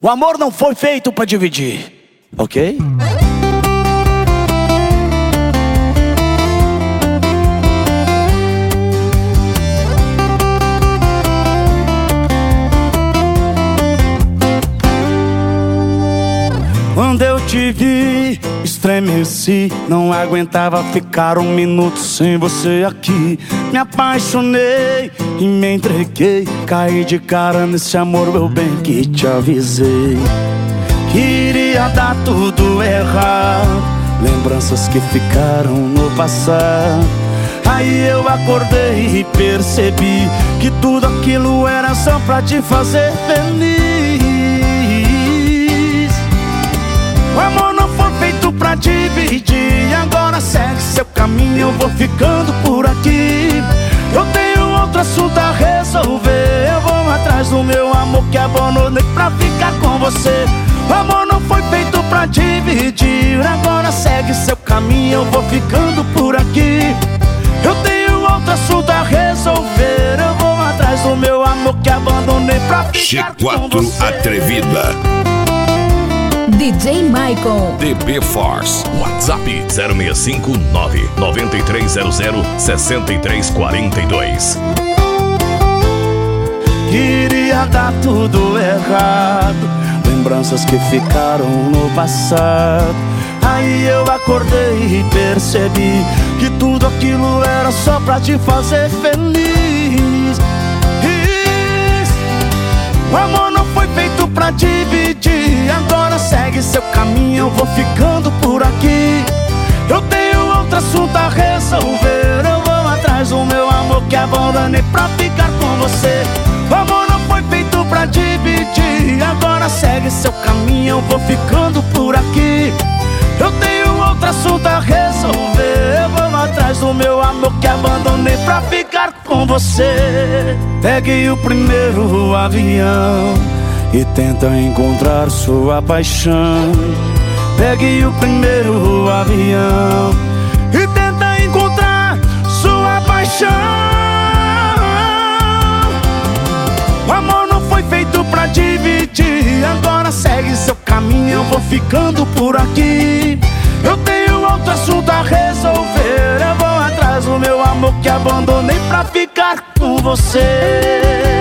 O amor não foi feito pra dividir, ok? Quando eu te vi, estremeci. Não aguentava ficar um minuto sem você aqui. Me apaixonei e me entreguei. Caí de cara nesse amor, meu bem, que te avisei. Queria dar tudo errado, lembranças que ficaram no passado. Aí eu acordei e percebi que tudo aquilo era só pra te fazer feliz. O amor não foi feito pra dividir. Agora segue seu caminho, eu vou ficando por aqui. Eu tenho outro assunto a resolver. Eu vou atrás do meu amor que abandonei pra ficar com você. O amor não foi feito pra dividir. Agora segue seu caminho, eu vou ficando por aqui. Eu tenho outro assunto a resolver. Eu vou atrás do meu amor que abandonei pra ficar com você. G4 Atrevida. DJ Michael. DB Force. WhatsApp 065-99300-6342. Queria dar tudo errado, lembranças que ficaram no passado. Aí eu acordei e percebi que tudo aquilo era só pra te fazer feliz. O amor não foi feito pra dividir. Agora segue seu caminho, eu vou ficando por aqui. Eu tenho outro assunto a resolver. Eu vou atrás do meu amor que abandonei pra ficar com você. O amor não foi feito pra dividir. Agora segue seu caminho, eu vou ficando por aqui. Eu tenho outro assunto a resolver. Eu vou atrás do meu amor que abandonei pra ficar com você. Pegue o primeiro avião e tenta encontrar sua paixão. Pegue o primeiro avião e tenta encontrar sua paixão. O amor não foi feito pra dividir. Agora segue seu caminho, eu vou ficando por aqui. Eu tenho outro assunto a resolver. Eu vou atrás do meu amor que abandonei pra ficar com você.